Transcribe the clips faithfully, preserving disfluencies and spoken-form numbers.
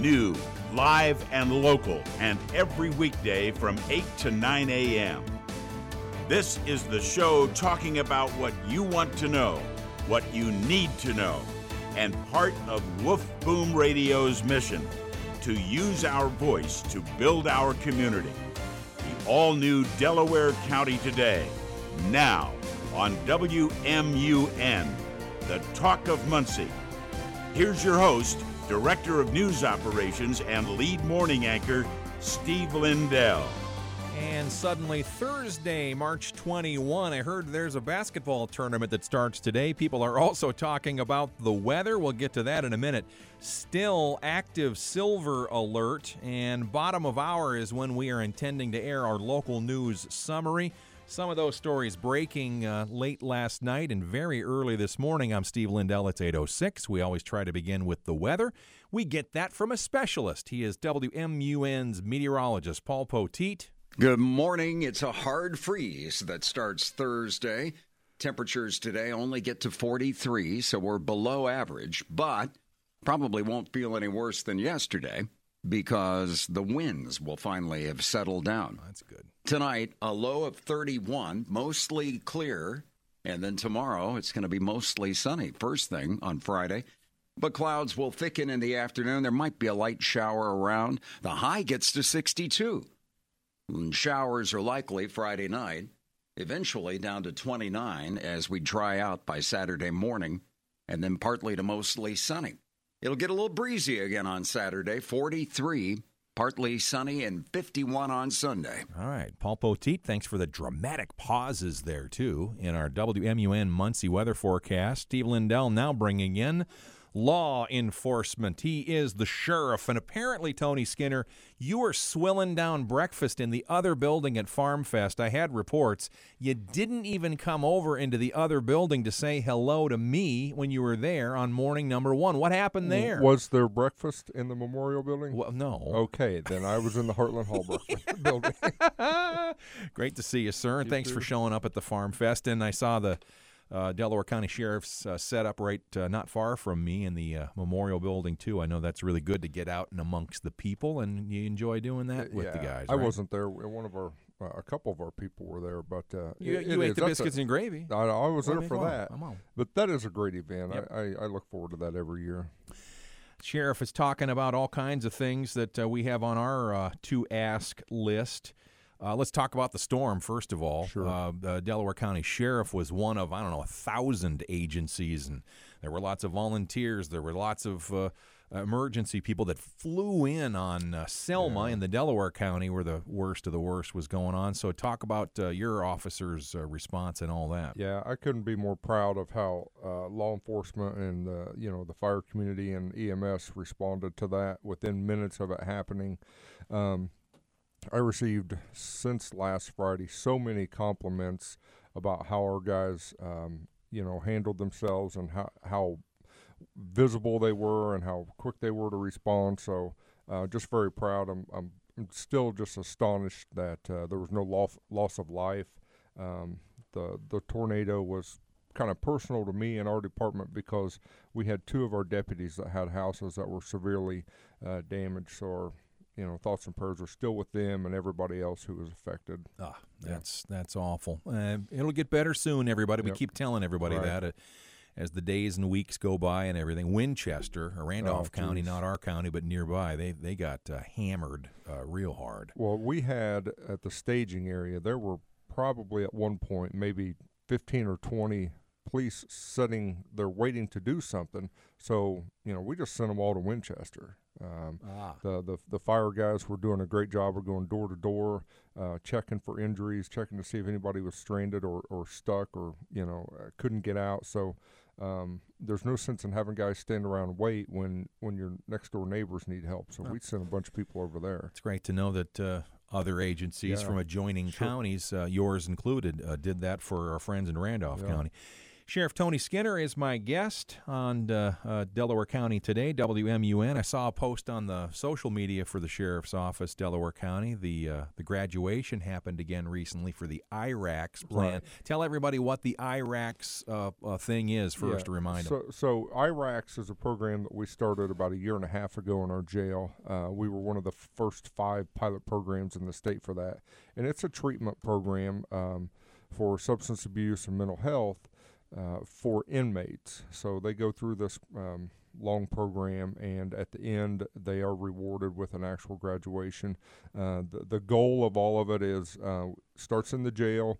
New, live, and local, and every weekday from eight to nine a.m. This is the show talking about what you want to know, what you need to know, and part of Wolf Boom Radio's mission to use our voice to build our community. The all-new Delaware County Today, now on W M U N, the Talk of Muncie. Here's your host, Director of News Operations and lead morning anchor, Steve Lindell. And suddenly Thursday, March twenty-first, I heard there's a basketball tournament that starts today. People are also talking about the weather. We'll get to that in a minute. Still active silver alert, and bottom of hour is when we are intending to air our local news summary. Some of those stories breaking uh, late last night and very early this morning. I'm Steve Lindell. It's eight oh six. We always try to begin with the weather. We get that from a specialist. He is W M U N's meteorologist, Paul Poteet. Good morning. It's a hard freeze that starts Thursday. Temperatures today only get to forty-three, so we're below average, but probably won't feel any worse than yesterday because the winds will finally have settled down. That's good. Tonight, a low of thirty-one, mostly clear, and then tomorrow it's going to be mostly sunny. First thing on Friday. But clouds will thicken in the afternoon. There might be a light shower around. The high gets to sixty-two. And showers are likely Friday night, eventually down to twenty-nine as we dry out by Saturday morning, and then partly to mostly sunny. It'll get a little breezy again on Saturday, forty-three, partly sunny, and fifty-one on Sunday. All right, Paul Poteet, thanks for the dramatic pauses there, too, in our W M U N Muncie weather forecast. Steve Lindell now bringing in law enforcement. He is the sheriff, and apparently, Tony Skinner, you were swilling down breakfast in the other building at Farm Fest. I had reports. You didn't even come over into the other building to say hello to me when you were there on morning number one. What happened there? Was there breakfast in the Memorial Building? Well, no. Okay, then I was in the Heartland Hall breakfast building. Great to see you, sir, and You thanks too. for showing up at the Farm Fest. And I saw the Uh, Delaware County Sheriff's uh, set up right uh, not far from me in the uh, Memorial Building, too. I know that's really good to get out and amongst the people, and you enjoy doing that with yeah, the guys, I right? wasn't there. One of our, uh, a couple of our people were there, but uh, You, it, you it ate is. the That's biscuits a, and gravy. I, I was Well, there for come on, that. come on. But that is a great event. Yep. I, I, I look forward to that every year. Sheriff is talking about all kinds of things that uh, we have on our uh, to ask list. Uh, let's talk about the storm, first of all. Sure. Uh, the Delaware County Sheriff was one of, I don't know, a thousand agencies, and there were lots of volunteers. There were lots of uh, emergency people that flew in on uh, Selma Yeah. in the Delaware County where the worst of the worst was going on. So talk about uh, your officers' uh, response and all that. Yeah, I couldn't be more proud of how uh, law enforcement and uh, you know the fire community and E M S responded to that within minutes of it happening. Um, I received since last Friday so many compliments about how our guys, um, you know, handled themselves and how how visible they were and how quick they were to respond. So, uh, just very proud. I'm I'm, I'm still just astonished that uh, there was no loss loss of life. Um, the the tornado was kind of personal to me and our department because we had two of our deputies that had houses that were severely uh, damaged. So our You know, thoughts and prayers are still with them and everybody else who was affected. Ah, that's yeah. that's awful. Uh, it'll get better soon, everybody. Yep. We keep telling everybody Right. that uh, as the days and weeks go by and everything. Winchester, or Randolph Oh, County, geez. not our county, but nearby, they they got uh, hammered uh, real hard. Well, we had at the staging area, there were probably at one point maybe fifteen or twenty police sitting there waiting to do something. So, you know, we just sent them all to Winchester. Um, Ah. the, the the fire guys were doing a great job of going door to door, uh, checking for injuries, checking to see if anybody was stranded or, or stuck or, you know, uh, couldn't get out. So um, there's no sense in having guys stand around and wait when, when your next door neighbors need help. So Oh. we sent a bunch of people over there. It's great to know that uh, other agencies Yeah. from adjoining Sure. counties, uh, yours included, uh, did that for our friends in Randolph Yeah. County. Sheriff Tony Skinner is my guest on uh, uh, Delaware County Today, W M U N. I saw a post on the social media for the Sheriff's Office, Delaware County. The uh, the graduation happened again recently for the I RACS plan. Right. Tell everybody what the I RACS uh, uh, thing is first Yeah. to remind so, them. So I RACS is a program that we started about a year and a half ago in our jail. Uh, we were one of the first five pilot programs in the state for that. And it's a treatment program um, for substance abuse and mental health. Uh, for inmates. So they go through this um, long program, and at the end, they are rewarded with an actual graduation. Uh, the, the goal of all of it is uh, starts in the jail,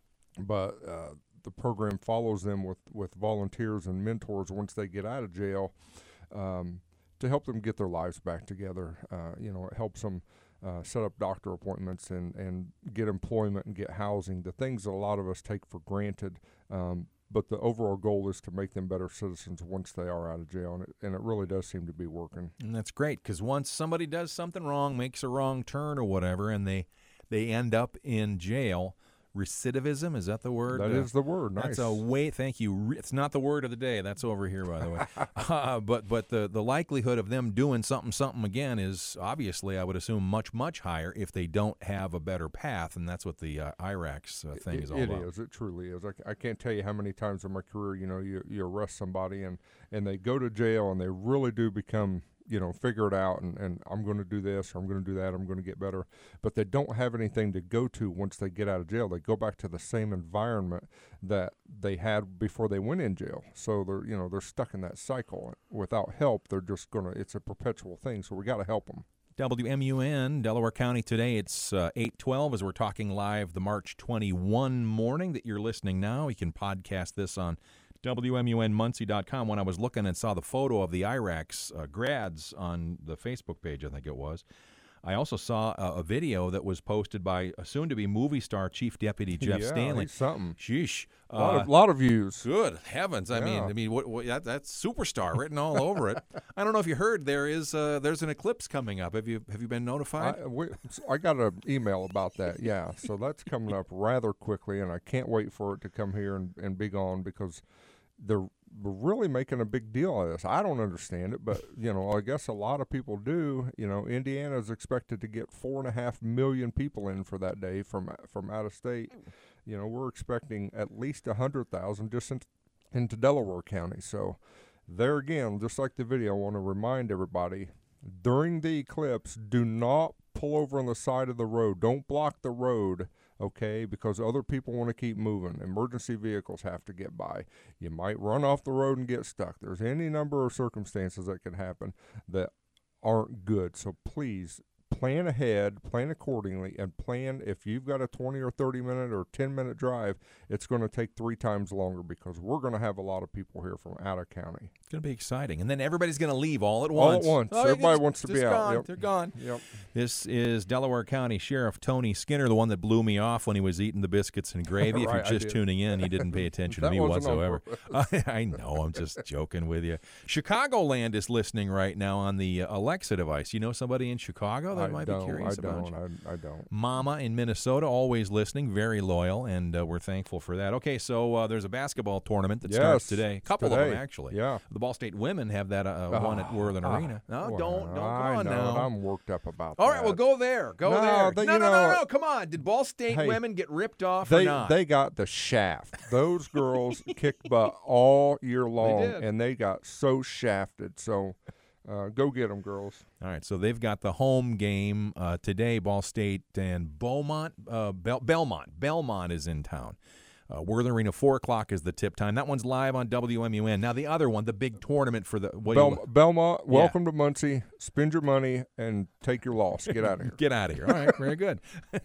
but uh, the program follows them with, with volunteers and mentors once they get out of jail um, to help them get their lives back together. Uh, you know, it helps them Uh, set up doctor appointments and, and get employment and get housing, the things that a lot of us take for granted. Um, but the overall goal is to make them better citizens once they are out of jail, and it, and it really does seem to be working. And that's great, because once somebody does something wrong, makes a wrong turn or whatever, and they, they end up in jail, recidivism, is that the word? That uh, is the word. Nice. That's a way. Thank you. Re- It's not the word of the day. That's over here, by the way. uh, but but the the likelihood of them doing something something again is obviously, I would assume, much much higher if they don't have a better path, and that's what the uh, I RACS uh, thing it, is all it about. It is. It truly is. I, I can't tell you how many times in my career, you know, you you arrest somebody and and they go to jail and they really do become, you know, figure it out, and, and I'm going to do this, or I'm going to do that, I'm going to get better. But they don't have anything to go to once they get out of jail. They go back to the same environment that they had before they went in jail. So they're, you know, they're stuck in that cycle. Without help, they're just going to, it's a perpetual thing. So we got to help them. W M U N, Delaware County Today. It's uh, eight twelve as we're talking live the March twenty-first morning that you're listening now. You can podcast this on W M U N Muncie dot com. When I was looking and saw the photo of the I RACS uh, grads on the Facebook page, I think it was, I also saw a, a video that was posted by a soon-to-be movie star Chief Deputy Jeff yeah, Stanley. He's something. Sheesh. A lot, Uh, of, lot of views. Good heavens! I Yeah. mean, I mean, what, what, that, that's superstar written all over it. I don't know if you heard. There is uh, there's an eclipse coming up. Have you have you been notified? I, we, I got an email about that, yeah. So that's coming up rather quickly, and I can't wait for it to come here and, and be gone, because they're really making a big deal of this. I don't understand it, but, you know, I guess a lot of people do. You know, Indiana is expected to get four and a half million people in for that day from from out of state. You know, we're expecting at least a hundred thousand just in, into Delaware County. So there again, just like the video, I want to remind everybody, during the eclipse, do not pull over on the side of the road. Don't block the road, okay, because other people want to keep moving. Emergency vehicles have to get by. You might run off the road and get stuck. There's any number of circumstances that could happen that aren't good. So please plan ahead, plan accordingly, and plan if you've got a twenty or thirty minute or ten minute drive, it's going to take three times longer, because we're going to have a lot of people here from out of county. It's going to be exciting. And then everybody's going to leave all at All once. at once. Oh, Everybody it's wants to just be out. Gone. Yep. They're gone. Yep. This is Delaware County Sheriff Tony Skinner, the one that blew me off when he was eating the biscuits and gravy. If Right, I you're just did. tuning in, he didn't pay attention to That me wasn't on whatsoever. purpose. I, I know. I'm just joking with you. Chicagoland is listening right now on the uh, Alexa device. You know somebody in Chicago that I might don't, be curious I about don't, you? I, I don't. Mama in Minnesota, always listening, very loyal, and uh, we're thankful for that. Okay, so uh, there's a basketball tournament that starts Yes, today. A couple today. of them, actually. Yeah. The Ball State women have that uh, one at Worthen Ah, Arena. No, well, don't, don't. Come I on know, now. I'm worked up about All that. right, well, go there. Go No, there. they- no, you no, know, no, no. Come on. Did Ball State hey, women get ripped off or They not? they got the shaft. Those girls kicked butt all year long, did. and they got so shafted. So uh, go get them, girls. All right, so they've got the home game uh, today. Ball State and Beaumont, uh, Bel- Belmont. Belmont is in town. Uh, Worthen Arena, four o'clock is the tip time. That one's live on W M U N. Now, the other one, the big tournament for the what do Bel- you, Belmont, welcome to Muncie. Spend your money and take your loss. Get out of here. Get out of here. All right, very good.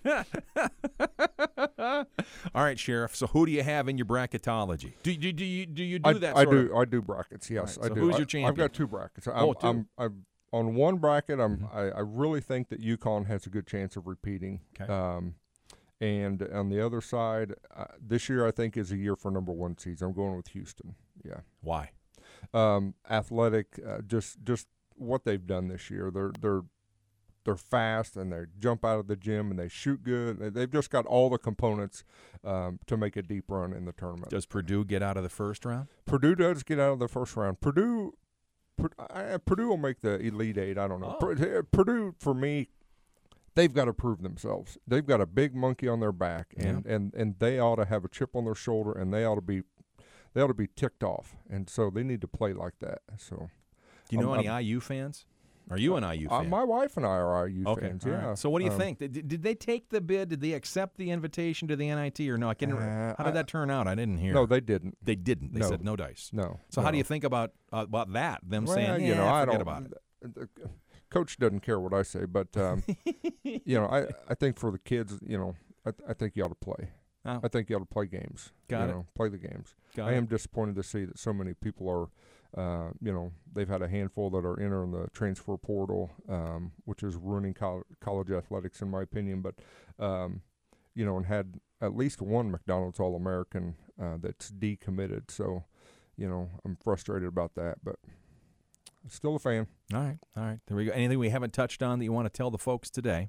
All right, Sheriff. So who do you have in your bracketology? Do, do, do you do you do I, that? I sort do. of- I do brackets. Yes, All right, I so do. who's I, your I've champion? got two brackets. I'm, Oh, two. I'm, I'm on one bracket. I'm. I, I really think that UConn has a good chance of repeating. Okay. Um, and on the other side, uh, this year I think is a year for number one seeds. I'm going with Houston. Yeah. Why? Um, athletic, uh, just just what they've done this year. They're they're they're fast and they jump out of the gym and they shoot good. They've just got all the components um, to make a deep run in the tournament. Does Purdue get out of the first round? Purdue does get out of the first round. Purdue, Purdue will make the Elite Eight. I don't know. Oh. Purdue, for me, they've got to prove themselves. They've got a big monkey on their back, and, yeah. and, and they ought to have a chip on their shoulder, and they ought to be they ought to be ticked off, and so they need to play like that. So, do you know um, any I'm, I U fans? Are you an I U fan? Uh, my wife and I are I U okay, fans. Yeah. Right. So what do you um, think? Did, did they take the bid? Did they accept the invitation to the N I T or no? I can't. Uh, how did that turn out? I didn't hear. No, they didn't. They didn't. They no. you no dice. No. So no. how do you think about uh, about that? Them well, saying, you yeah, know, I forget don't, about it. The coach doesn't care what I say, but um, you know, I, I think for the kids, you know, I, I think you ought to play. Oh. I think you ought to play games. Got you it. Know, play the games. Got I it. am disappointed to see that so many people are. Uh, you know, they've had a handful that are entering the transfer portal, um, which is ruining col- college athletics, in my opinion. But, um, you know, and had at least one McDonald's All-American uh, that's decommitted. So, you know, I'm frustrated about that, but still a fan. All right, all right. There we go. Anything we haven't touched on that you want to tell the folks today?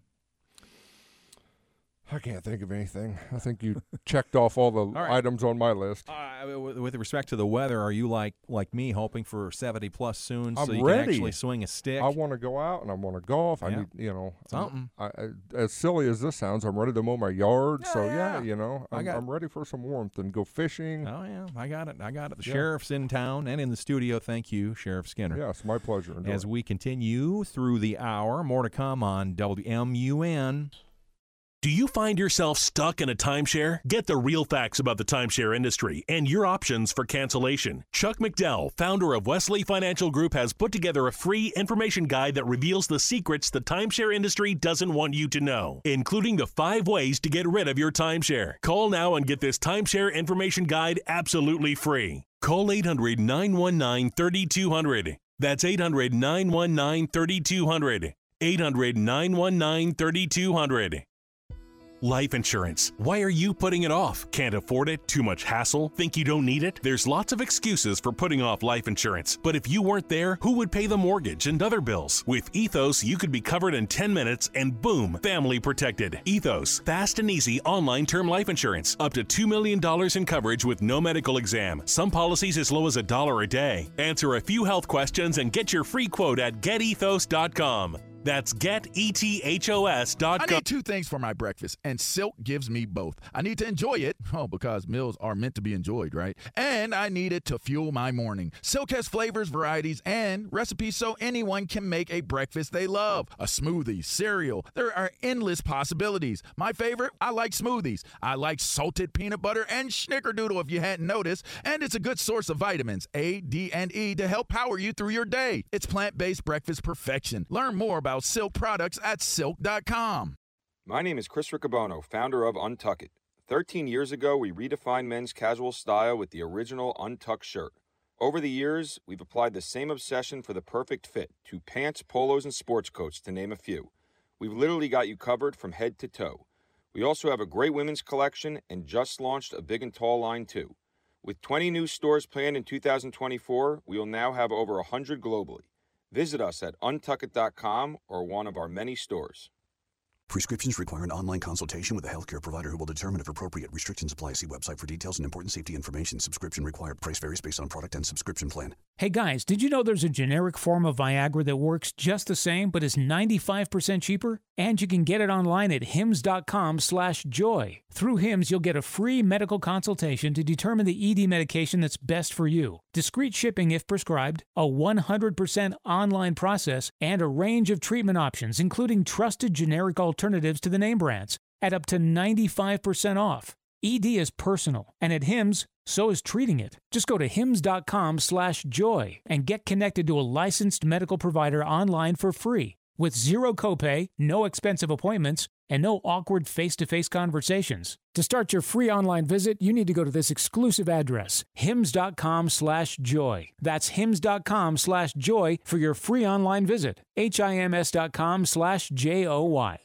I can't think of anything. I think you checked off all the all right. items on my list. Uh, with respect to the weather, are you like like me, hoping for seventy plus soon, I'm so you ready. can actually swing a stick? I want to go out and I want to golf. Yeah. I need, you know, something. I, I, as silly as this sounds, I'm ready to mow my yard. Yeah, so yeah, yeah, you know, I'm, I got, I'm ready for some warmth and go fishing. Oh yeah, I got it. I got it. The yeah. sheriff's in town and in the studio. Thank you, Sheriff Skinner. Yes, my pleasure. Enjoy. As we continue through the hour, more to come on W M U N. Do you find yourself stuck in a timeshare? Get the real facts about the timeshare industry and your options for cancellation. Chuck McDowell, founder of Wesley Financial Group, has put together a free information guide that reveals the secrets the timeshare industry doesn't want you to know, including the five ways to get rid of your timeshare. Call now and get this timeshare information guide absolutely free. Call eight hundred, nine one nine, three two zero zero. That's eight hundred, nine one nine, three two zero zero. eight hundred, nine one nine, three two zero zero. Life insurance. Why are you putting it off? Can't afford it? Too much hassle? Think you don't need it? There's lots of excuses for putting off life insurance. But if you weren't there, who would pay the mortgage and other bills? With Ethos, you could be covered in ten minutes and boom, family protected. Ethos, fast and easy online term life insurance. Up to two million dollars in coverage with no medical exam. Some policies as low as a dollar a day. Answer a few health questions and get your free quote at get ethos dot com. That's get ethos dot com. I need two things for my breakfast, and Silk gives me both. I need to enjoy it, oh, because meals are meant to be enjoyed, right? And I need it to fuel my morning. Silk has flavors, varieties, and recipes so anyone can make a breakfast they love. A smoothie, cereal, there are endless possibilities. My favorite, I like smoothies. I like salted peanut butter and snickerdoodle if you hadn't noticed, and it's a good source of vitamins A, D, and E to help power you through your day. It's plant-based breakfast perfection. Learn more about Silk products at silk dot com. My name is Chris Riccobono, founder of Untuck It. thirteen years ago, we redefined men's casual style with the original Untuck shirt. Over the years, we've applied the same obsession for the perfect fit to pants, polos, and sports coats, to name a few. We've literally got you covered from head to toe. We also have a great women's collection and just launched a big and tall line, too. With twenty new stores planned in two thousand twenty-four, we will now have over one hundred globally. Visit us at untuck it dot com or one of our many stores. Prescriptions require an online consultation with a healthcare provider who will determine if appropriate. Restrictions apply. See website for details and important safety information. Subscription required. Price varies based on product and subscription plan. Hey guys, did you know there's a generic form of Viagra that works just the same but is ninety-five percent cheaper? And you can get it online at hims dot com slash joy. Through Hims, you'll get a free medical consultation to determine the E D medication that's best for you, discreet shipping if prescribed, a one hundred percent online process, and a range of treatment options, including trusted generic alternatives to the name brands, at up to ninety-five percent off. E D is personal, and at Hims, so is treating it. Just go to hims dot com slash joy and get connected to a licensed medical provider online for free, with zero copay, no expensive appointments, and no awkward face-to-face conversations. To start your free online visit, you need to go to this exclusive address, hims dot com slash joy. That's hims dot com slash joy for your free online visit. H-I-M-S dot com slash J O Y.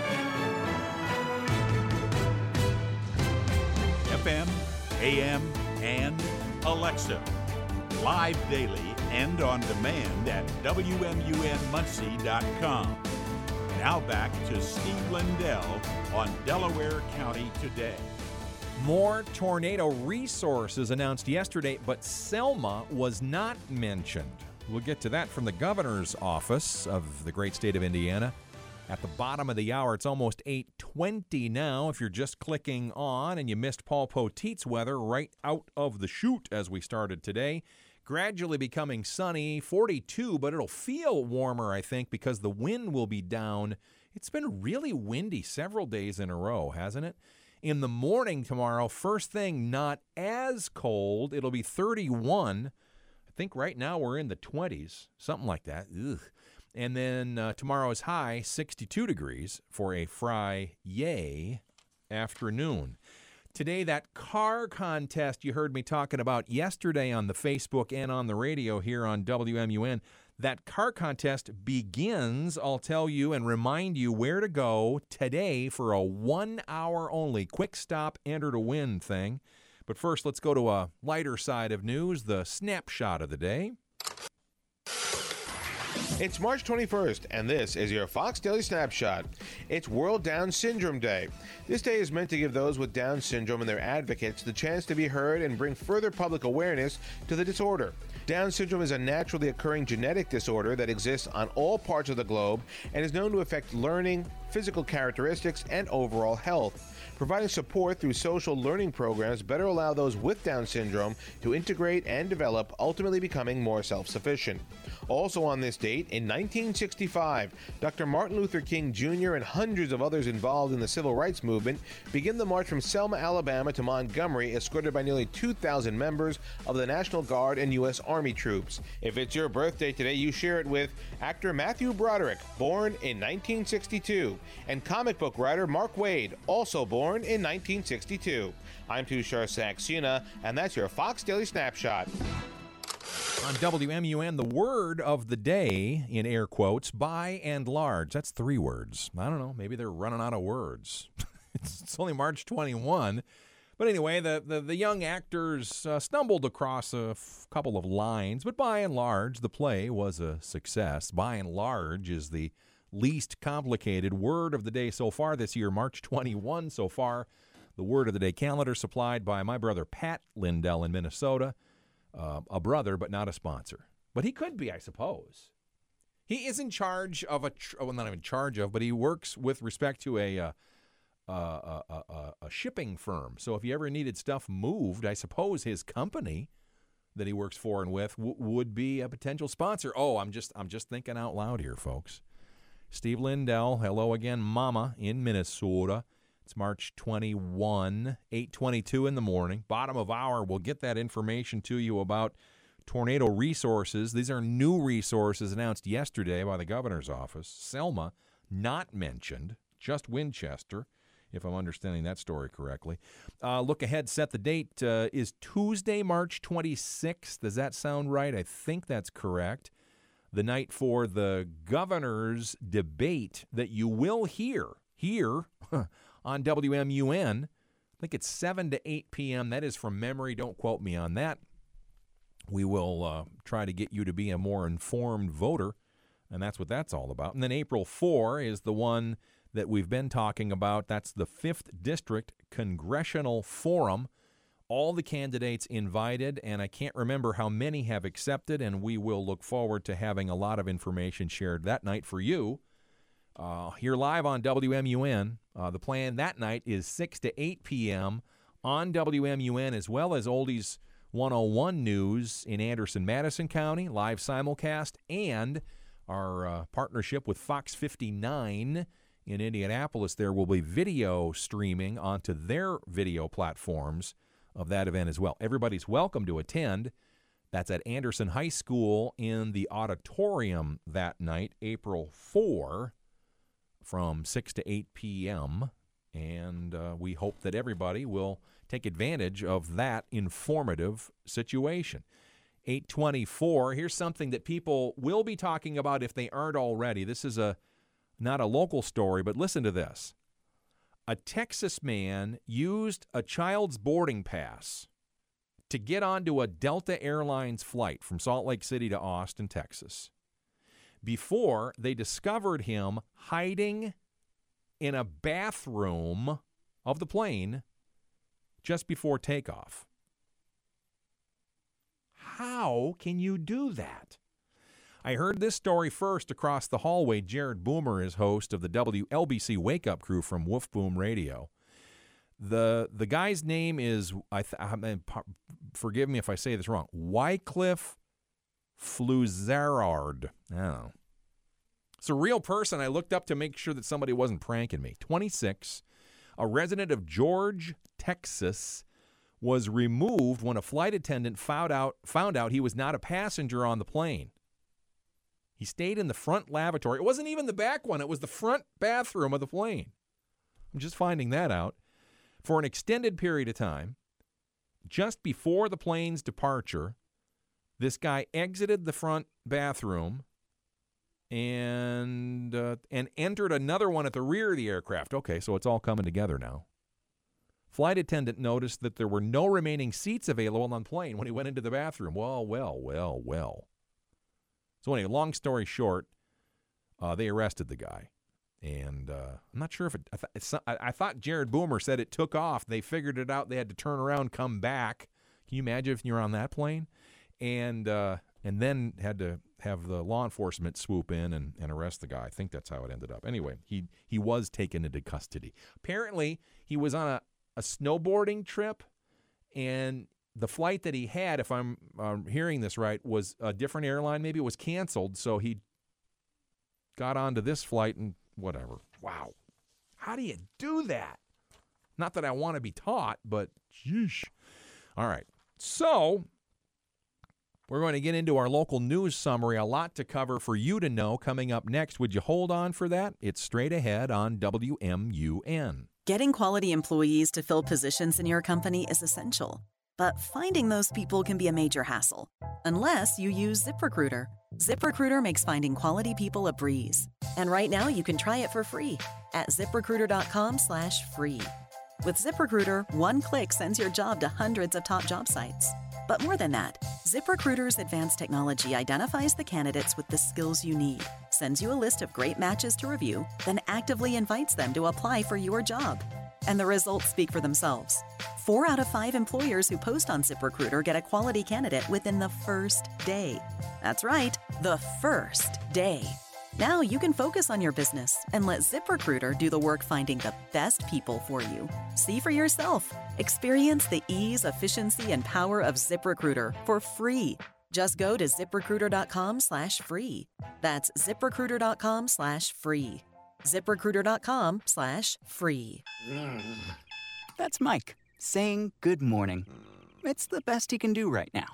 F M, A M, and Alexa. Live daily and on demand at W M U N Muncie dot com. Now back to Steve Lindell on Delaware County Today. More tornado resources announced yesterday, but Selma was not mentioned. We'll get to that from the governor's office of the great state of Indiana. At the bottom of the hour, it's almost eight twenty now. If you're just clicking on and you missed Paul Poteet's weather right out of the chute as we started today, gradually becoming sunny, forty-two, but it'll feel warmer, I think, because the wind will be down. It's been really windy several days in a row, hasn't it? In the morning tomorrow, first thing, not as cold. It'll be thirty-one. I think right now we're in the twenties, something like that. Ugh. And then uh, tomorrow's high, sixty-two degrees for a Friday afternoon. Today, that car contest you heard me talking about yesterday on the Facebook and on the radio here on W M U N, that car contest begins, I'll tell you and remind you where to go today for a one-hour only quick stop, enter to win thing. But first, let's go to a lighter side of news, the snapshot of the day. It's March twenty-first, and this is your Fox Daily Snapshot. It's World Down Syndrome Day. This day is meant to give those with Down syndrome and their advocates the chance to be heard and bring further public awareness to the disorder. Down syndrome is a naturally occurring genetic disorder that exists on all parts of the globe and is known to affect learning, physical characteristics, and overall health. Providing support through social learning programs better allow those with Down syndrome to integrate and develop, ultimately becoming more self-sufficient. Also on this date, in nineteen sixty-five, Doctor Martin Luther King Junior and hundreds of others involved in the civil rights movement begin the march from Selma, Alabama to Montgomery, escorted by nearly two thousand members of the National Guard and U S Army troops. If it's your birthday today, you share it with actor Matthew Broderick, born in nineteen sixty-two, and comic book writer Mark Waid, also born in nineteen sixty-two. I'm Tushar Saxena, and that's your Fox Daily Snapshot. On W M U N, the word of the day, in air quotes, by and large. That's three words. I don't know. Maybe they're running out of words. it's, it's only March twenty-first. But anyway, the, the, the young actors uh, stumbled across a f- couple of lines, but by and large, the play was a success. By and large is the least complicated word of the day so far this year, March twenty-first so far. The word of the day calendar supplied by my brother Pat Lindell in Minnesota. Uh, a brother, but not a sponsor. But he could be, I suppose. He is in charge of a, tr- well, not even charge of, but he works with respect to a, uh, uh, a, a, a shipping firm. So if you ever needed stuff moved, I suppose his company that he works for and with w- would be a potential sponsor. Oh, I'm just, I'm just thinking out loud here, folks. Steve Lindell, hello again, Mama in Minnesota. It's March twenty-first, eight twenty-two in the morning. Bottom of hour, we'll get that information to you about tornado resources. These are new resources announced yesterday by the governor's office. Selma, not mentioned, just Winchester, if I'm understanding that story correctly. Uh, look ahead, set the date, uh, is Tuesday, March twenty-sixth. Does that sound right? I think that's correct. The night for the governor's debate that you will hear, here, on W M U N. I think it's seven to eight p.m. That is from memory. Don't quote me on that. We will uh, try to get you to be a more informed voter, and that's what that's all about. And then April fourth is the one that we've been talking about. That's the fifth District Congressional Forum. All the candidates invited, and I can't remember how many have accepted, and we will look forward to having a lot of information shared that night for you. Uh, here live on W M U N. Uh, the plan that night is six to eight p.m. on W M U N, as well as Oldies one oh one News in Anderson, Madison County, live simulcast, and our uh, partnership with Fox fifty-nine in Indianapolis. There will be video streaming onto their video platforms of that event as well. Everybody's welcome to attend. That's at Anderson High School in the auditorium that night, April fourth. From six to eight p.m., and uh, we hope that everybody will take advantage of that informative situation. eight twenty-four, here's something that people will be talking about if they aren't already. This is a not a local story, but listen to this. A Texas man used a child's boarding pass to get onto a Delta Airlines flight from Salt Lake City to Austin, Texas. before they discovered him hiding in a bathroom of the plane just before takeoff. How can you do that? I heard this story first across the hallway. Jared Boomer is host of the W L B C Wake Up Crew from Wolf Boom Radio. The the guy's name is, I, th- I mean, forgive me if I say this wrong, Wycliffe Fluzerard. I don't know. It's a real person. I looked up to make sure that somebody wasn't pranking me. twenty-six, a resident of George, Texas, was removed when a flight attendant found out found out he was not a passenger on the plane. He stayed in the front lavatory. It wasn't even the back one. It was the front bathroom of the plane. I'm just finding that out. For an extended period of time, just before the plane's departure, this guy exited the front bathroom and uh, and entered another one at the rear of the aircraft. Okay, so it's all coming together now. Flight attendant noticed that there were no remaining seats available on the plane when he went into the bathroom. Well, well, well, well. So anyway, long story short, uh, they arrested the guy. And uh, I'm not sure if it, I, th- it's, I, I thought Jared Boomer said it took off. They figured it out. They had to turn around, come back. Can you imagine if you're on that plane? And uh, and then had to have the law enforcement swoop in and, and arrest the guy. I think that's how it ended up. Anyway, he, he was taken into custody. Apparently, he was on a, a snowboarding trip, and the flight that he had, if I'm um, hearing this right, was a different airline. Maybe it was canceled, so he got onto this flight and whatever. Wow. How do you do that? Not that I want to be taught, but sheesh. All right. So we're going to get into our local news summary. A lot to cover for you to know coming up next. Would you hold on for that? It's straight ahead on W M U N. Getting quality employees to fill positions in your company is essential. But finding those people can be a major hassle, unless you use ZipRecruiter. ZipRecruiter makes finding quality people a breeze. And right now you can try it for free at ZipRecruiter.com slash free. With ZipRecruiter, one click sends your job to hundreds of top job sites. But more than that, ZipRecruiter's advanced technology identifies the candidates with the skills you need, sends you a list of great matches to review, then actively invites them to apply for your job. And the results speak for themselves. Four out of five employers who post on ZipRecruiter get a quality candidate within the first day. That's right, the first day. Now you can focus on your business and let ZipRecruiter do the work finding the best people for you. See for yourself. Experience the ease, efficiency, and power of ZipRecruiter for free. Just go to ZipRecruiter.com slash free. That's ZipRecruiter.com slash free. ZipRecruiter.com slash free. That's Mike saying good morning. It's the best he can do right now.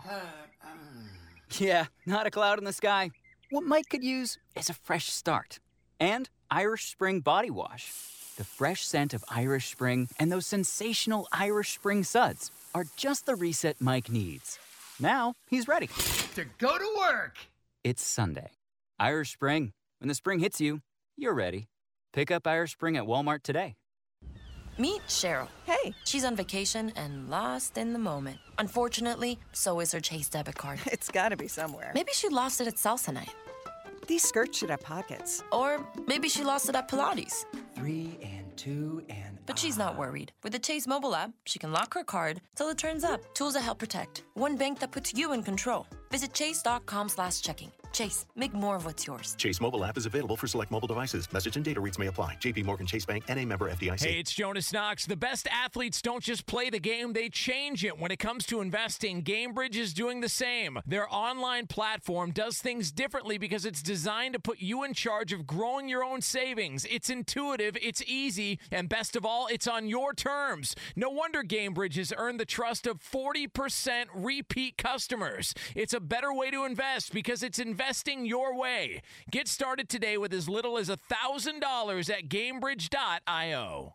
Yeah, not a cloud in the sky. What Mike could use is a fresh start. And Irish Spring Body Wash. The fresh scent of Irish Spring and those sensational Irish Spring suds are just the reset Mike needs. Now he's ready to go to work. It's Sunday. Irish Spring. When the spring hits you, you're ready. Pick up Irish Spring at Walmart today. Meet Cheryl. Hey. She's on vacation and lost in the moment. Unfortunately, so is her Chase debit card. It's gotta be somewhere. Maybe she lost it at salsa night. These skirts should have pockets. Or maybe she lost it at Pilates. Three and two and... But she's not worried. With the Chase mobile app, she can lock her card till it turns up. Tools that help protect. One bank that puts you in control. Visit chase.com slash checking. Chase, make more of what's yours. Chase mobile app is available for select mobile devices. Message and data rates may apply. J P Morgan Chase Bank, N A member F D I C. Hey, it's Jonas Knox. The best athletes don't just play the game, they change it. When it comes to investing, GameBridge is doing the same. Their online platform does things differently because it's designed to put you in charge of growing your own savings. It's intuitive, it's easy, and best of all, it's on your terms. No wonder GameBridge has earned the trust of forty percent repeat customers. It's a better way to invest because it's investing your way. Get started today with as little as one thousand dollars at Gamebridge dot io.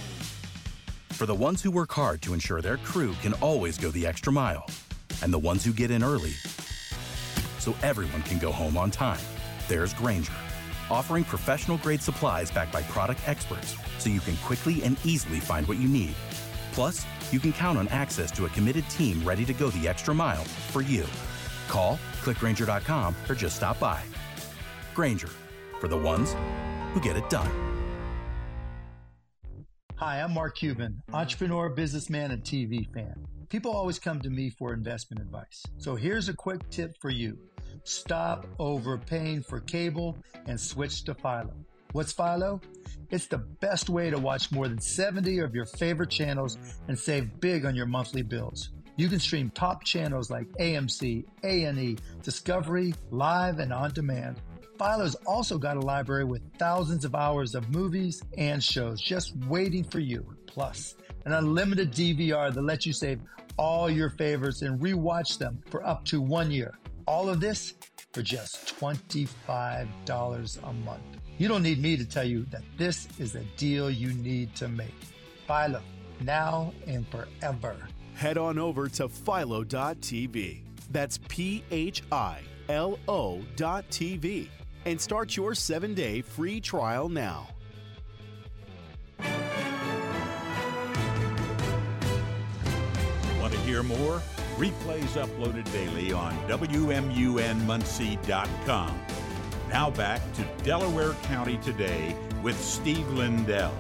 For the ones who work hard to ensure their crew can always go the extra mile, and the ones who get in early so everyone can go home on time, there's Grainger, offering professional-grade supplies backed by product experts so you can quickly and easily find what you need. Plus, you can count on access to a committed team ready to go the extra mile for you. Call, click Grainger dot com, or just stop by. Grainger, for the ones who get it done. Hi, I'm Mark Cuban, entrepreneur, businessman, and T V fan. People always come to me for investment advice. So here's a quick tip for you. Stop overpaying for cable and switch to Philo. What's Philo? It's the best way to watch more than seventy of your favorite channels and save big on your monthly bills. You can stream top channels like A M C, A and E, Discovery, Live, and On Demand. Philo's also got a library with thousands of hours of movies and shows just waiting for you. Plus, an unlimited D V R that lets you save all your favorites and rewatch them for up to one year. All of this for just twenty-five dollars a month. You don't need me to tell you that this is a deal you need to make. Philo, now and forever. Head on over to philo dot t v. That's P H I L O dot T V. And start your seven-day free trial now. Want to hear more? Replays uploaded daily on W M U N Muncie dot com. Now back to Delaware County Today with Steve Lindell.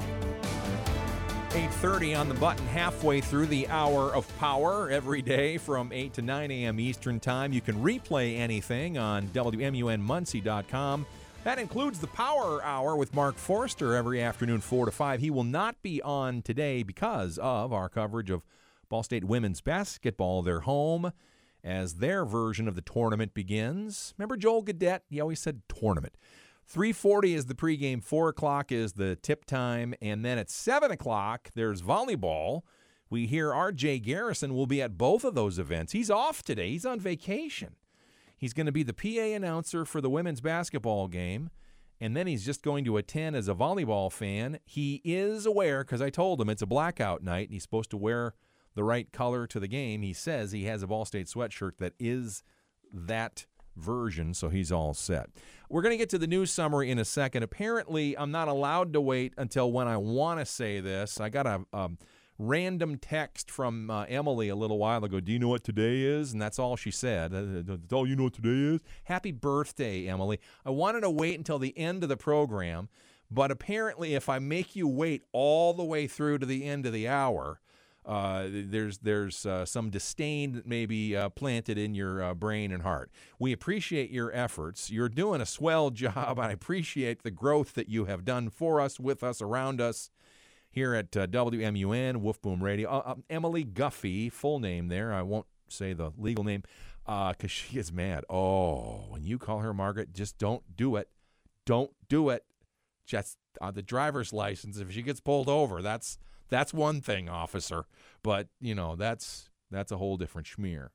eight thirty on the button, halfway through the hour of power every day from eight to nine a.m. Eastern Time. You can replay anything on W M U N Muncie dot com. That includes the Power Hour with Mark Forster every afternoon, four to five. He will not be on today because of our coverage of Ball State women's basketball. They're home as their version of the tournament begins. Remember Joel Gaudette? He always said tournament. three forty is the pregame, four o'clock is the tip time, and then at seven o'clock there's volleyball. We hear R J Garrison will be at both of those events. He's off today. He's on vacation. He's going to be the P A announcer for the women's basketball game, and then he's just going to attend as a volleyball fan. He is aware, because I told him it's a blackout night, and he's supposed to wear the right color to the game. He says he has a Ball State sweatshirt that is that version, so he's all set. We're going to get to the news summary in a second. Apparently, I'm not allowed to wait until when I want to say this. I got a, a random text from uh, Emily a little while ago. Do you know what today is? And that's all she said. Uh, that's all you know what today is? Happy birthday, Emily. I wanted to wait until the end of the program, but apparently if I make you wait all the way through to the end of the hour, Uh, there's there's uh, some disdain that may be uh, planted in your uh, brain and heart. We appreciate your efforts. You're doing a swell job. I appreciate the growth that you have done for us, with us, around us here at uh, W M U N, Wolf Boom Radio. Uh, uh, Emily Guffey, full name there. I won't say the legal name because uh, she is mad. Oh, when you call her Margaret, just don't do it. Don't do it. Just uh, the driver's license, if she gets pulled over, that's... That's one thing, officer, but, you know, that's that's a whole different schmear.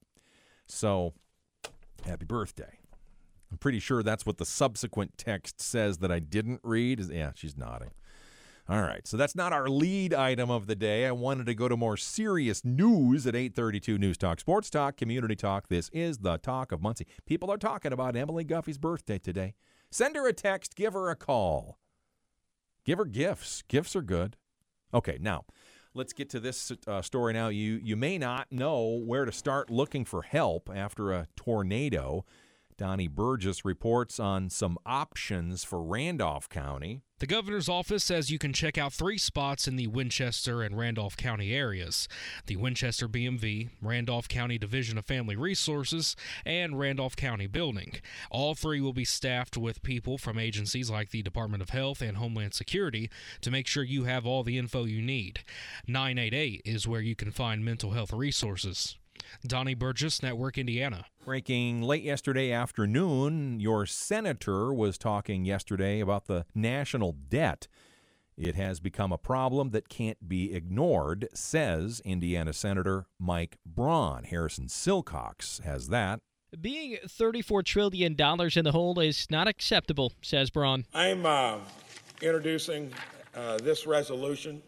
So, happy birthday. I'm pretty sure that's what the subsequent text says that I didn't read. Yeah, she's nodding. All right, so that's not our lead item of the day. I wanted to go to more serious news at eight thirty-two News Talk, Sports Talk, Community Talk. This is the Talk of Muncie. People are talking about Emily Guffey's birthday today. Send her a text. Give her a call. Give her gifts. Gifts are good. Okay, now, let's get to this uh, story now. You you may not know where to start looking for help after a tornado. Donnie Burgess reports on some options for Randolph County. The governor's office says you can check out three spots in the Winchester and Randolph County areas: the Winchester B M V, Randolph County Division of Family Resources, and Randolph County Building. All three will be staffed with people from agencies like the Department of Health and Homeland Security to make sure you have all the info you need. nine eight eight is where you can find mental health resources. Donnie Burgess, Network Indiana. Breaking late yesterday afternoon, your senator was talking yesterday about the national debt. It has become a problem that can't be ignored, says Indiana Senator Mike Braun. Harrison Silcox has that. Being thirty-four trillion dollars in the hole is not acceptable, says Braun. I'm uh, introducing uh, this resolution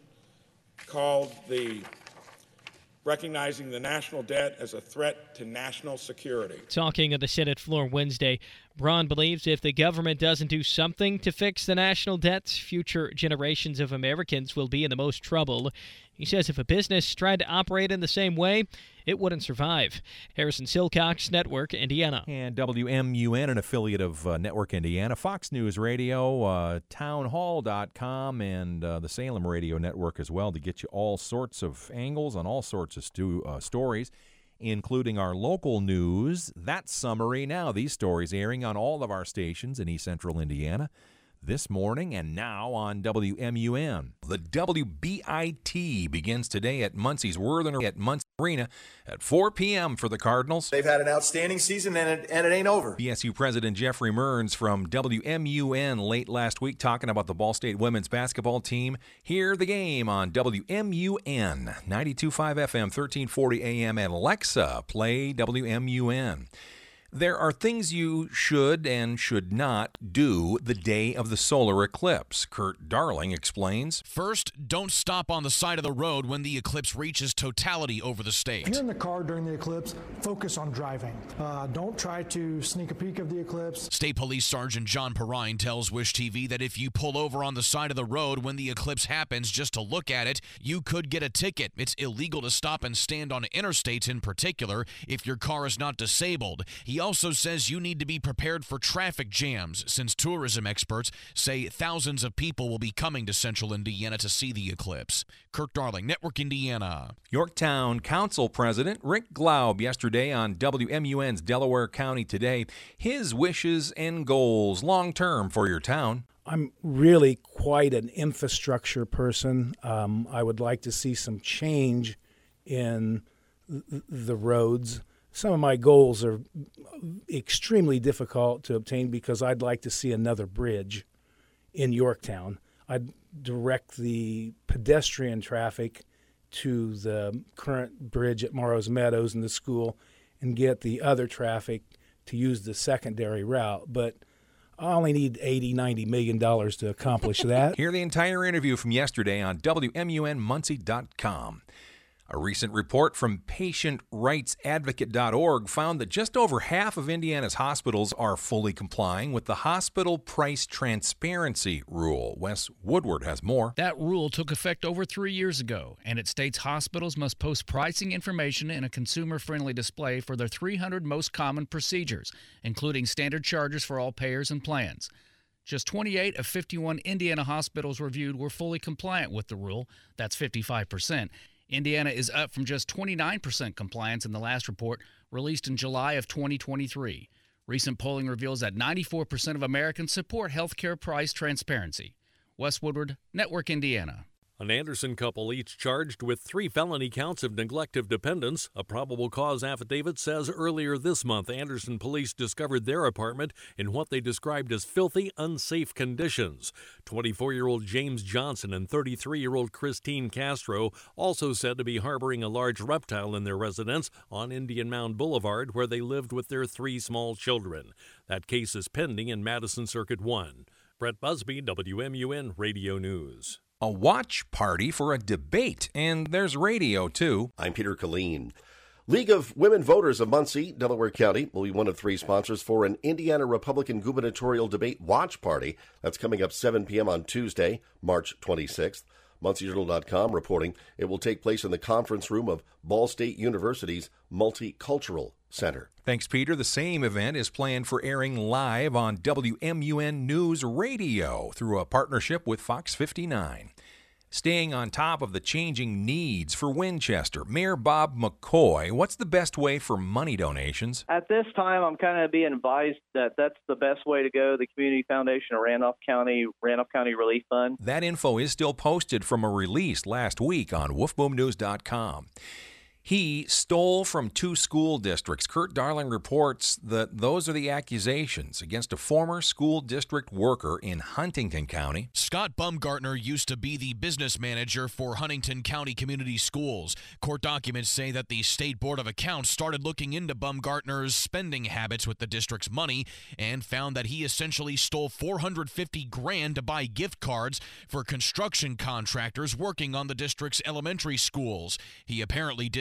called the Recognizing the National Debt as a Threat to National Security. Talking on the Senate floor Wednesday, Braun believes if the government doesn't do something to fix the national debt, future generations of Americans will be in the most trouble. He says if a business tried to operate in the same way, it wouldn't survive. Harrison Silcox, Network Indiana. And W M U N, an affiliate of uh, Network Indiana, Fox News Radio, uh, townhall dot com, and uh, the Salem Radio Network as well to get you all sorts of angles on all sorts of stu- uh, stories, including our local news. That summary now, these stories airing on all of our stations in East Central Indiana this morning and now on W M U N. The W B I T begins today at Muncie's Worthen at Muncie Arena at four p.m. for the Cardinals. They've had an outstanding season, and it, and it ain't over. B S U President Jeffrey Mearns from W M U N late last week talking about the Ball State women's basketball team. Hear the game on W M U N, ninety-two point five F M, thirteen forty A M, and Alexa, play W M U N. There are things you should and should not do the day of the solar eclipse. Kurt Darling explains. First, don't stop on the side of the road when the eclipse reaches totality over the state. If you're in the car during the eclipse, focus on driving. Uh, don't try to sneak a peek of the eclipse. State Police Sergeant John Perrine tells Wish T V that if you pull over on the side of the road when the eclipse happens just to look at it, you could get a ticket. It's illegal to stop and stand on interstates in particular if your car is not disabled. He also says you need to be prepared for traffic jams since tourism experts say thousands of people will be coming to Central Indiana to see the eclipse. Kirk Darling, Network Indiana. Yorktown Council President Rick Glaub yesterday on W M U N's Delaware County Today. His wishes and goals long-term for your town. I'm really quite an infrastructure person. Um, I would like to see some change in th- the roads. Some of my goals are extremely difficult to obtain because I'd like to see another bridge in Yorktown. I'd direct the pedestrian traffic to the current bridge at Morrow's Meadows and the school and get the other traffic to use the secondary route. But I only need eighty, ninety million dollars to accomplish that. Hear the entire interview from yesterday on W M U N Muncie dot com. A recent report from patient rights advocate dot org found that just over half of Indiana's hospitals are fully complying with the hospital price transparency rule. Wes Woodward has more. That rule took effect over three years ago, and it states hospitals must post pricing information in a consumer-friendly display for their three hundred most common procedures, including standard charges for all payers and plans. Just twenty-eight of fifty-one Indiana hospitals reviewed were fully compliant with the rule. That's fifty-five percent. Indiana is up from just twenty-nine percent compliance in the last report, released in July of twenty twenty-three. Recent polling reveals that ninety-four percent of Americans support health care price transparency. Wes Woodward, Network Indiana. An Anderson couple each charged with three felony counts of neglect of dependents. A probable cause affidavit says earlier this month, Anderson police discovered their apartment in what they described as filthy, unsafe conditions. twenty-four-year-old James Johnson and thirty-three-year-old Christine Castro also said to be harboring a large reptile in their residence on Indian Mound Boulevard, where they lived with their three small children. That case is pending in Madison Circuit one. Brett Busby, W M U N Radio News. A watch party for a debate, and there's radio, too. I'm Peter Killeen. League of Women Voters of Muncie, Delaware County, will be one of three sponsors for an Indiana Republican gubernatorial debate watch party. That's coming up seven p.m. on Tuesday, March twenty-sixth. Muncie Journal dot com reporting it will take place in the conference room of Ball State University's Multicultural Center. Thanks, Peter. The same event is planned for airing live on W M U N News Radio through a partnership with Fox fifty-nine. Staying on top of the changing needs for Winchester, Mayor Bob McCoy, what's the best way for money donations? At this time, I'm kind of being advised that that's the best way to go, the Community Foundation of Randolph County, Randolph County Relief Fund. That info is still posted from a release last week on wolf boom news dot com. He stole from two school districts. Kurt Darling reports that those are the accusations against a former school district worker in Huntington County. Scott Bumgartner used to be the business manager for Huntington County Community Schools. Court documents say that the State Board of Accounts started looking into Bumgartner's spending habits with the district's money and found that he essentially stole four hundred fifty grand to buy gift cards for construction contractors working on the district's elementary schools. He apparently did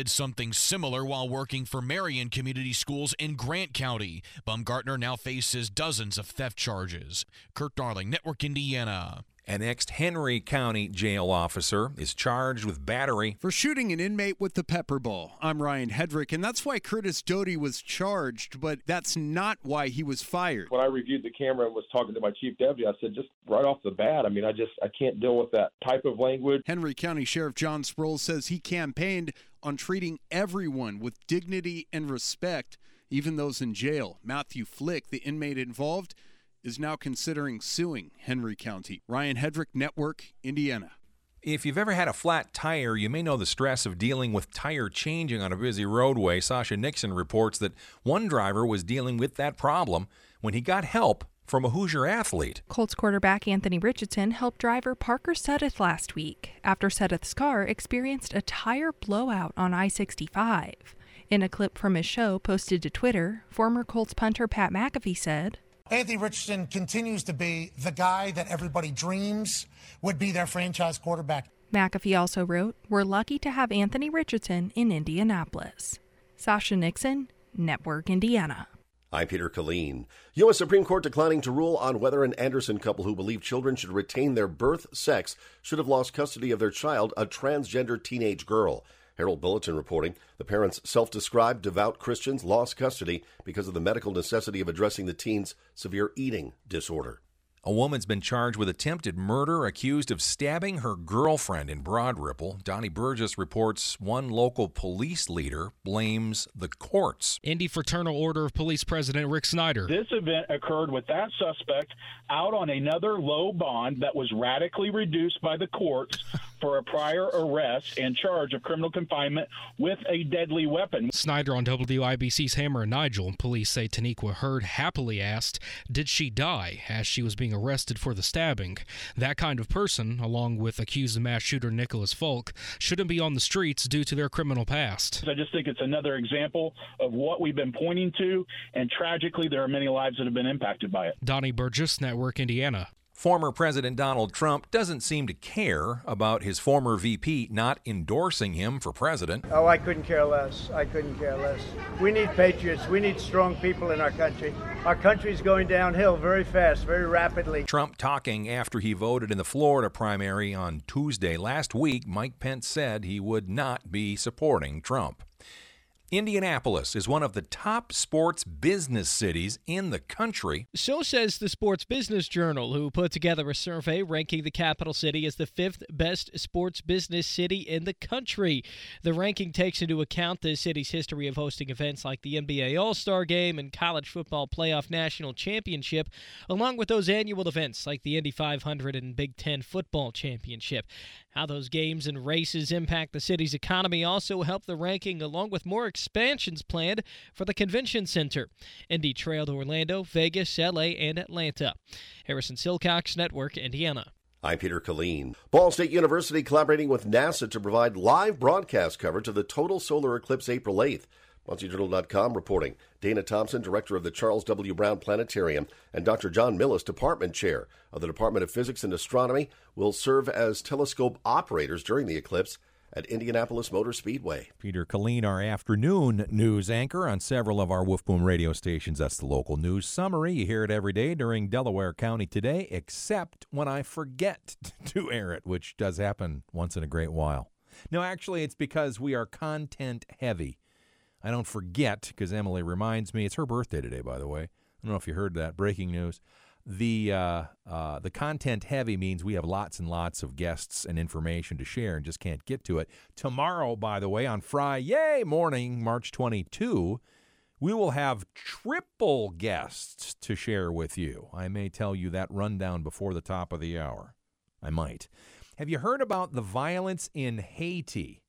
something similar while working for Marion Community Schools in Grant County. Baumgartner now faces dozens of theft charges. Kurt Darling, Network Indiana. An ex-Henry County jail officer is charged with battery for shooting an inmate with the pepper ball. I'm Ryan Hedrick, and that's why Curtis Doty was charged, but that's not why he was fired. When I reviewed the camera and was talking to my chief deputy, I said, just right off the bat, I mean, I just, I can't deal with that type of language. Henry County Sheriff John Sproul says he campaigned on treating everyone with dignity and respect, even those in jail. Matthew Flick, the inmate involved, is now considering suing Henry County. Ryan Hedrick, Network, Indiana. If you've ever had a flat tire, you may know the stress of dealing with tire changing on a busy roadway. Sasha Nixon reports that one driver was dealing with that problem when he got help from a Hoosier athlete. Colts quarterback Anthony Richardson helped driver Parker Suddeth last week after Suddeth's car experienced a tire blowout on I sixty-five. In a clip from his show posted to Twitter, former Colts punter Pat McAfee said, Anthony Richardson continues to be the guy that everybody dreams would be their franchise quarterback. McAfee also wrote, "We're lucky to have Anthony Richardson in Indianapolis." Sasha Nixon, Network Indiana. I'm Peter Killeen. U S Supreme Court declining to rule on whether an Anderson couple who believe children should retain their birth sex should have lost custody of their child, a transgender teenage girl. Herald Bulletin reporting the parents, self-described devout Christians, lost custody because of the medical necessity of addressing the teen's severe eating disorder. A woman's been charged with attempted murder, accused of stabbing her girlfriend in Broad Ripple. Donnie Burgess reports one local police leader blames the courts. Indy Fraternal Order of Police President Rick Snyder. This event occurred with that suspect out on another low bond that was radically reduced by the courts for a prior arrest and charge of criminal confinement with a deadly weapon. Snyder on W I B C's Hammer and Nigel. Police say Taniqua Hurd happily asked, did she die, as she was being arrested for the stabbing. That kind of person, along with accused mass shooter Nicholas Folk, shouldn't be on the streets due to their criminal past. I just think it's another example of what we've been pointing to, and tragically there are many lives that have been impacted by it. Donnie Burgess, Network Indiana. Former President Donald Trump doesn't seem to care about his former V P not endorsing him for president. Oh, I couldn't care less. I couldn't care less. We need patriots. We need strong people in our country. Our country's going downhill very fast, very rapidly. Trump talking after he voted in the Florida primary on Tuesday. Last week, Mike Pence said he would not be supporting Trump. Indianapolis is one of the top sports business cities in the country. So says the Sports Business Journal, who put together a survey ranking the capital city as the fifth best sports business city in the country. The ranking takes into account the city's history of hosting events like the N B A All-Star Game and College Football Playoff National Championship, along with those annual events like the Indy five hundred and Big Ten Football Championship. How those games and races impact the city's economy also help the ranking, along with more expansions planned for the convention center. Indy trailed Orlando, Vegas, L A, and Atlanta. Harrison Silcox, Network, Indiana. I'm Peter Killeen. Ball State University collaborating with NASA to provide live broadcast coverage of the total solar eclipse April eighth. Muncie Journal dot com reporting. Dana Thompson, director of the Charles W. Brown Planetarium, and Doctor John Millis, department chair of the Department of Physics and Astronomy, will serve as telescope operators during the eclipse at Indianapolis Motor Speedway. Peter Killeen, our afternoon news anchor on several of our Wolf Boom radio stations. That's the local news summary. You hear it every day during Delaware County Today, except when I forget to air it, which does happen once in a great while. No, actually, it's because we are content heavy. I don't forget, because Emily reminds me. It's her birthday today, by the way. I don't know if you heard that. Breaking news. The uh, uh, the content heavy means we have lots and lots of guests and information to share and just can't get to it. Tomorrow, by the way, on Friday morning, March twenty-second, we will have triple guests to share with you. I may tell you that rundown before the top of the hour. I might. Have you heard about the violence in Haiti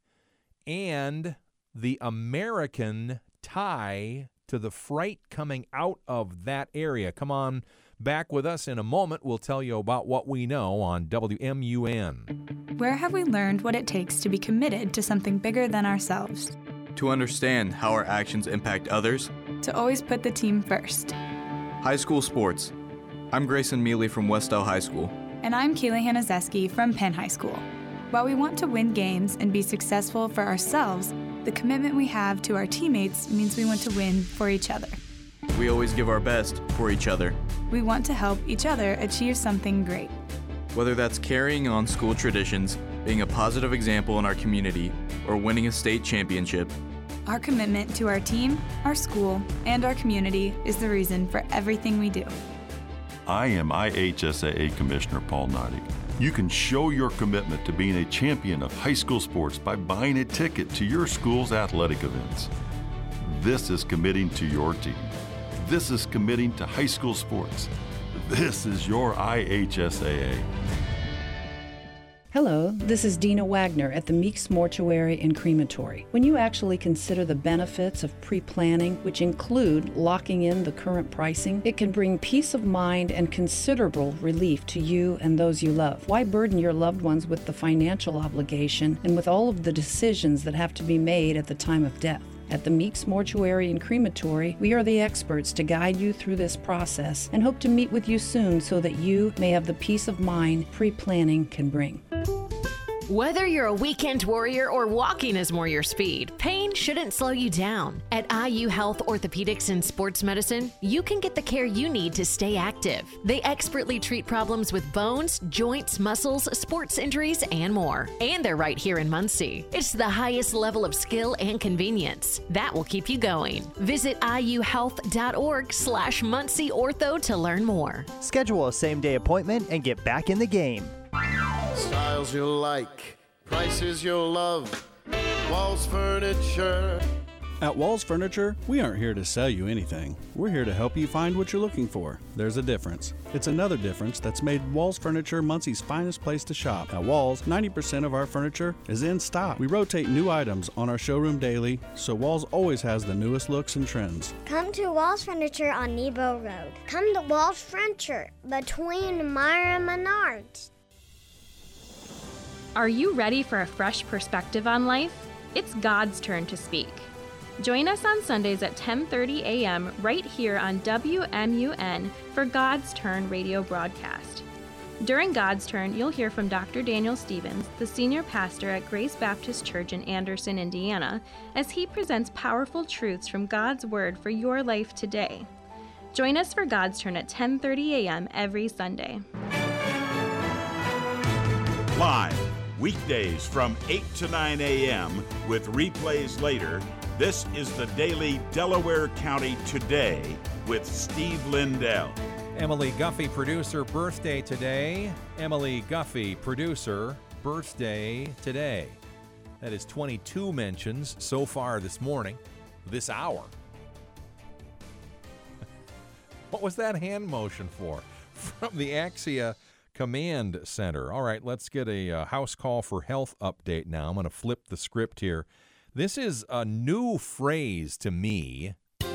and the American tie to the fright coming out of that area? Come on back with us in a moment. We'll tell you about what we know on W M U N. Where have we learned what it takes to be committed to something bigger than ourselves? To understand how our actions impact others. To always put the team first. High school sports. I'm Grayson Mealy from Westell High School. And I'm Keely Hanazeski from Penn High School. While we want to win games and be successful for ourselves, The commitment we have to our teammates means we want to win for each other. We always give our best for each other. We want to help each other achieve something great. Whether that's carrying on school traditions, being a positive example in our community, or winning a state championship. Our commitment to our team, our school, and our community is the reason for everything we do. I am I H S A A Commissioner Paul Neidig. You can show your commitment to being a champion of high school sports by buying a ticket to your school's athletic events. This is committing to your team. This is committing to high school sports. This is your I H S A A. Hello, this is Dina Wagner at the Meeks Mortuary and Crematory. When you actually consider the benefits of pre-planning, which include locking in the current pricing, it can bring peace of mind and considerable relief to you and those you love. Why burden your loved ones with the financial obligation and with all of the decisions that have to be made at the time of death? At the Meeks Mortuary and Crematory, we are the experts to guide you through this process and hope to meet with you soon so that you may have the peace of mind pre-planning can bring. Whether you're a weekend warrior or walking is more your speed, pain shouldn't slow you down. At I U Health Orthopedics and Sports Medicine, you can get the care you need to stay active. They expertly treat problems with bones, joints, muscles, sports injuries, and more. And they're right here in Muncie. It's the highest level of skill and convenience. That will keep you going. Visit iuhealth.org slash Muncie Ortho to learn more. Schedule a same-day appointment and get back in the game. Styles you'll like, prices you'll love, Walls Furniture. At Walls Furniture, we aren't here to sell you anything. We're here to help you find what you're looking for. There's a difference. It's another difference that's made Walls Furniture Muncie's finest place to shop. At Walls, ninety percent of our furniture is in stock. We rotate new items on our showroom daily, so Walls always has the newest looks and trends. Come to Walls Furniture on Nebo Road. Come to Walls Furniture between Myra and Menards. Are you ready for a fresh perspective on life? It's God's turn to speak. Join us on Sundays at ten thirty a.m. right here on W M U N for God's Turn radio broadcast. During God's Turn, you'll hear from Doctor Daniel Stevens, the senior pastor at Grace Baptist Church in Anderson, Indiana, as he presents powerful truths from God's Word for your life today. Join us for God's Turn at ten thirty a.m. every Sunday. Live, weekdays from eight to nine a.m. with replays later. This is the Daily Delaware County Today with Steve Lindell. Emily Guffey, producer, birthday today. Emily Guffey, producer, birthday today. That is twenty-two mentions so far this morning, this hour. What was that hand motion for? From the Axia Command Center. All right, let's get a uh, house call for health update now. I'm going to flip the script here. This is a new phrase to me.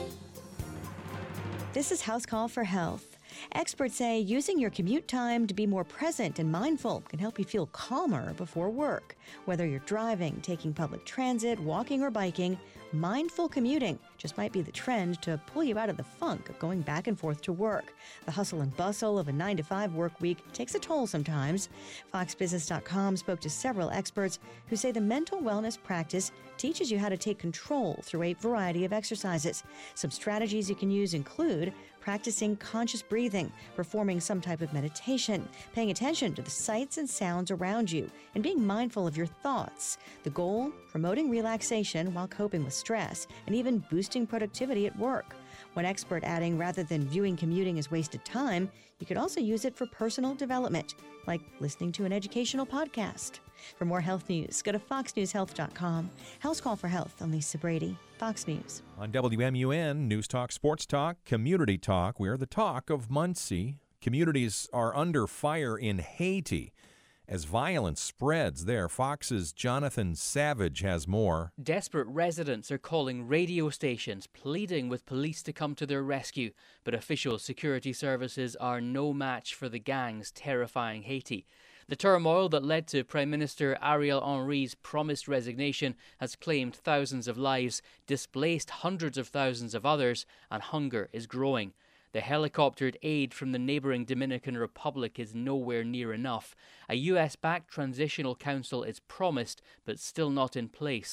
This is House Call for Health. Experts say using your commute time to be more present and mindful can help you feel calmer before work. Whether you're driving, taking public transit, walking, or biking, mindful commuting just might be the trend to pull you out of the funk of going back and forth to work. The hustle and bustle of a nine to five work week takes a toll sometimes. Fox Business dot com spoke to several experts who say the mental wellness practice teaches you how to take control through a variety of exercises. Some strategies you can use include practicing conscious breathing, performing some type of meditation, paying attention to the sights and sounds around you, and being mindful of your thoughts. The goal? Promoting relaxation while coping with stress, and even boosting productivity at work. One expert adding, rather than viewing commuting as wasted time, you could also use it for personal development, like listening to an educational podcast. For more health news, go to fox news health dot com. House Call for Health, I'm Lisa Brady, Fox News. On W M U N, News Talk, Sports Talk, Community Talk, we are the talk of Muncie. Communities are under fire in Haiti as violence spreads there. Fox's Jonathan Savage has more. Desperate residents are calling radio stations, pleading with police to come to their rescue, but official security services are no match for the gangs terrifying Haiti. The turmoil that led to Prime Minister Ariel Henry's promised resignation has claimed thousands of lives, displaced hundreds of thousands of others, and hunger is growing. The helicoptered aid from the neighbouring Dominican Republic is nowhere near enough. A U S-backed transitional council is promised, but still not in place.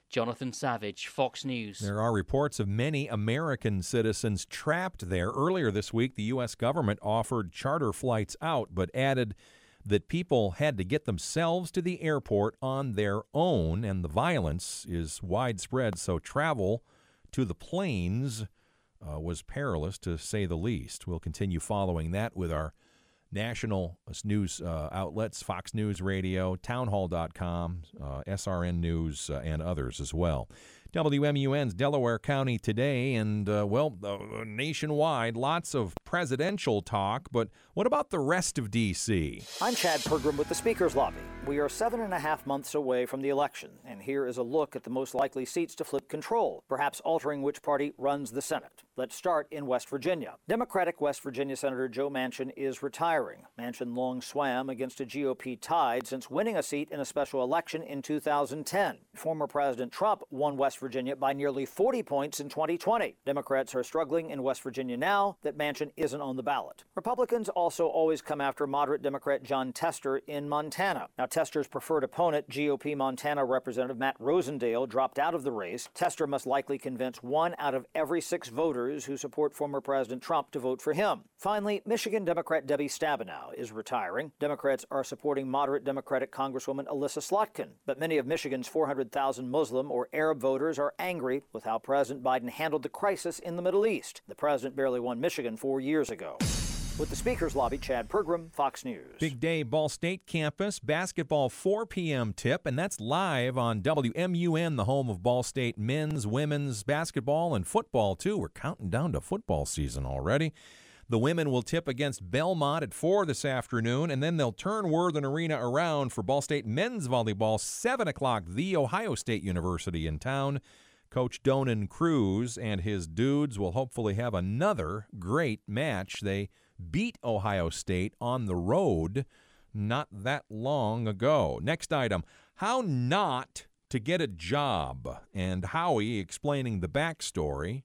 Jonathan Savage, Fox News. There are reports of many American citizens trapped there. Earlier this week, the U S government offered charter flights out, but added that people had to get themselves to the airport on their own, and the violence is widespread, so travel to the planes uh, was perilous, to say the least. We'll continue following that with our national news uh, outlets, Fox News Radio, townhall dot com, uh, S R N News, uh, and others as well. W M U N's Delaware County Today, and, uh, well, uh, nationwide, lots of presidential talk, but what about the rest of D C? I'm Chad Pergram with the Speaker's Lobby. We are seven and a half months away from the election, and here is a look at the most likely seats to flip control, perhaps altering which party runs the Senate. Let's start in West Virginia. Democratic West Virginia Senator Joe Manchin is retiring. Manchin long swam against a G O P tide since winning a seat in a special election in two thousand ten. Former President Trump won West Virginia by nearly forty points in twenty twenty. Democrats are struggling in West Virginia now that Manchin isn't on the ballot. Republicans also always come after moderate Democrat Jon Tester in Montana. Now, Tester's preferred opponent, G O P Montana Representative Matt Rosendale, dropped out of the race. Tester must likely convince one out of every six voters who support former President Trump to vote for him. Finally, Michigan Democrat Debbie Stabenow is retiring. Democrats are supporting moderate Democratic Congresswoman Elissa Slotkin, but many of Michigan's four hundred thousand Muslim or Arab voters are angry with how President Biden handled the crisis in the Middle East. The president barely won Michigan four years ago. With the Speaker's Lobby, Chad Pergram, Fox News. Big day, Ball State campus, basketball four p.m. tip, and that's live on W M U N, the home of Ball State men's, women's basketball, and football, too. We're counting down to football season already. The women will tip against Belmont at four this afternoon, and then they'll turn Worthen Arena around for Ball State men's volleyball, seven o'clock, The Ohio State University in town. Coach Donan Cruz and his dudes will hopefully have another great match. They beat Ohio State on the road not that long ago. Next item, how not to get a job, and Howie explaining the backstory.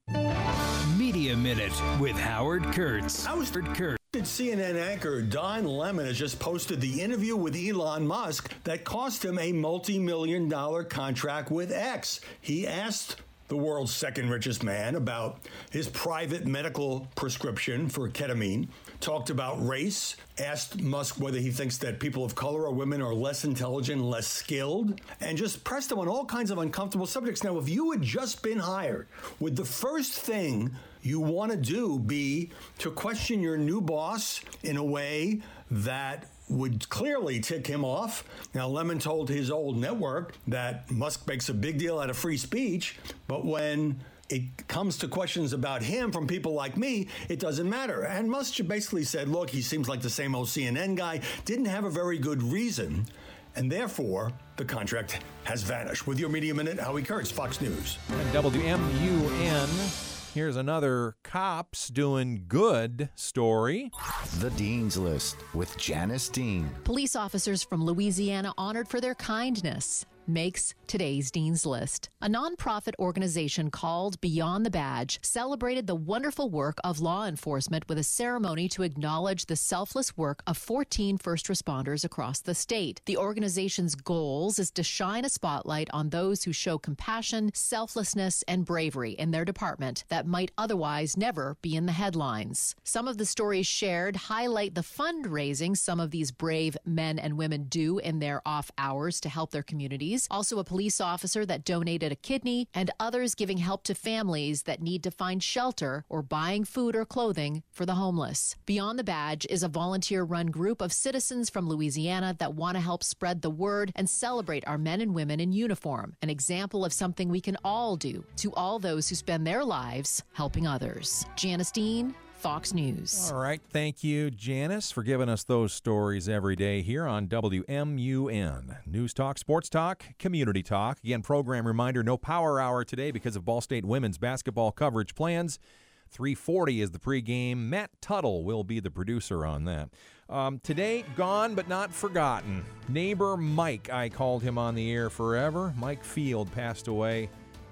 Media Minute with Howard Kurtz. Howard Kurtz. C N N anchor Don Lemon has just posted the interview with Elon Musk that cost him a multi-million dollar contract with X. He asked the world's second richest man about his private medical prescription for ketamine, talked about race, asked Musk whether he thinks that people of color or women are less intelligent, less skilled, and just pressed him on all kinds of uncomfortable subjects. Now, if you had just been hired, would the first thing you want to do be to question your new boss in a way that would clearly tick him off? Now, Lemon told his old network that Musk makes a big deal out of free speech, but when it comes to questions about him from people like me, it doesn't matter. And Musk basically said, look, he seems like the same old C N N guy, didn't have a very good reason, and therefore the contract has vanished. With your Media Minute, Howie Kurtz, Fox News. And W M U N. Here's another cops doing good story. The Dean's List with Janice Dean. Police officers from Louisiana honored for their kindness makes today's Dean's List. A nonprofit organization called Beyond the Badge celebrated the wonderful work of law enforcement with a ceremony to acknowledge the selfless work of fourteen first responders across the state. The organization's goals is to shine a spotlight on those who show compassion, selflessness, and bravery in their department that might otherwise never be in the headlines. Some of the stories shared highlight the fundraising some of these brave men and women do in their off hours to help their communities. Also, a police officer that donated a kidney, and others giving help to families that need to find shelter or buying food or clothing for the homeless. Beyond the Badge is a volunteer-run group of citizens from Louisiana that want to help spread the word and celebrate our men and women in uniform, an example of something we can all do to all those who spend their lives helping others. Janice Dean, Fox News. All right. Thank you, Janice, for giving us those stories every day here on W M U N. News Talk, Sports Talk, Community Talk. Again, program reminder, no power hour today because of Ball State women's basketball coverage plans. three forty is the pregame. Matt Tuttle will be the producer on that. Um, today, gone but not forgotten. Neighbor Mike, I called him on the air forever. Mike Field passed away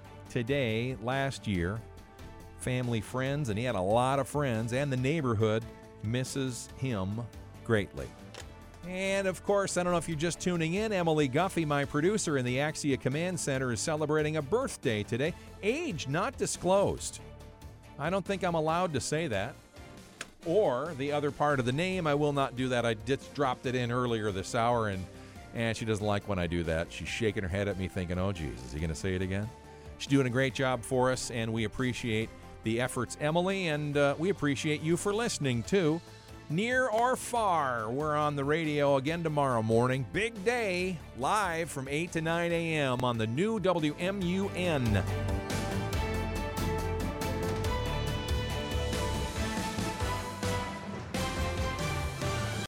today, last year. Family, friends, and he had a lot of friends, and the neighborhood misses him greatly. And, of course, I don't know if you're just tuning in, Emily Guffey, my producer in the Axia Command Center, is celebrating a birthday today. Age not disclosed. I don't think I'm allowed to say that. Or the other part of the name, I will not do that. I just dropped it in earlier this hour, and, and she doesn't like when I do that. She's shaking her head at me thinking, oh, geez, is he going to say it again? She's doing a great job for us, and we appreciate the efforts, Emily, and uh, we appreciate you for listening, too. Near or far, we're on the radio again tomorrow morning. Big day, live from eight to nine a.m. on the new W M U N.